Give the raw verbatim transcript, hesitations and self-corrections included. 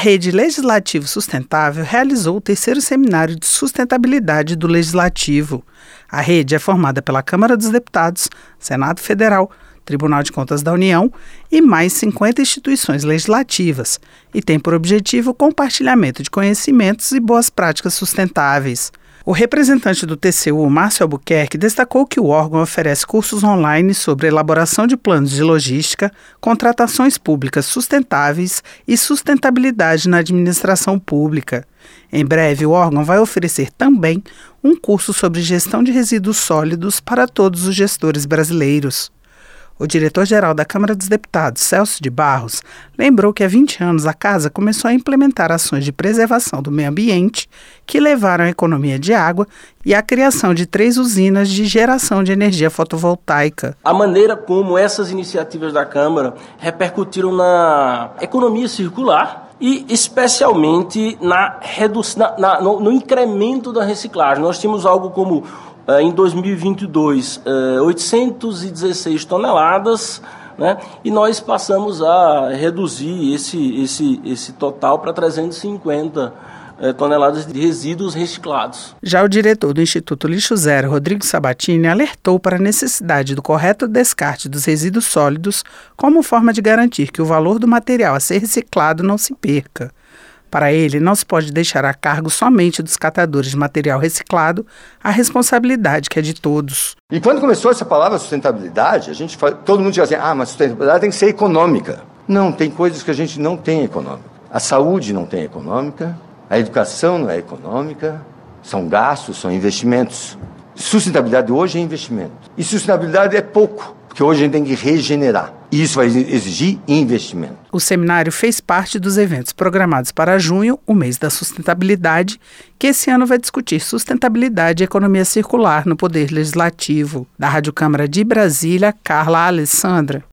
Rede Legislativo Sustentável realizou o terceiro seminário de sustentabilidade do Legislativo. A rede é formada pela Câmara dos Deputados, Senado Federal, Tribunal de Contas da União e mais cinquenta instituições legislativas e tem por objetivo o compartilhamento de conhecimentos e boas práticas sustentáveis. O representante do T C U, Márcio Albuquerque, destacou que o órgão oferece cursos online sobre elaboração de planos de logística, contratações públicas sustentáveis e sustentabilidade na administração pública. Em breve, o órgão vai oferecer também um curso sobre gestão de resíduos sólidos para todos os gestores brasileiros. O diretor-geral da Câmara dos Deputados, Celso de Barros, lembrou que há vinte anos a Casa começou a implementar ações de preservação do meio ambiente que levaram à economia de água e à criação de três usinas de geração de energia fotovoltaica. A maneira como essas iniciativas da Câmara repercutiram na economia circular e especialmente na redução, na, na, no, no incremento da reciclagem. Nós tínhamos algo como em dois mil e vinte e dois, oitocentas e dezesseis toneladas, né? E nós passamos a reduzir esse, esse, esse total para trezentas e cinquenta toneladas de resíduos reciclados. Já o diretor do Instituto Lixo Zero, Rodrigo Sabatini, alertou para a necessidade do correto descarte dos resíduos sólidos como forma de garantir que o valor do material a ser reciclado não se perca. Para ele, não se pode deixar a cargo somente dos catadores de material reciclado a responsabilidade que é de todos. E quando começou essa palavra sustentabilidade, a gente fala, todo mundo diz assim, ah, mas sustentabilidade tem que ser econômica. Não, tem coisas que a gente não tem econômica. A saúde não tem econômica, a educação não é econômica, são gastos, são investimentos. Sustentabilidade hoje é investimento. E sustentabilidade é pouco, porque hoje a gente tem que regenerar. E isso vai exigir investimento. O seminário fez parte dos eventos programados para junho, o mês da sustentabilidade, que esse ano vai discutir sustentabilidade e economia circular no Poder Legislativo. Da Rádio Câmara de Brasília, Carla Alessandra.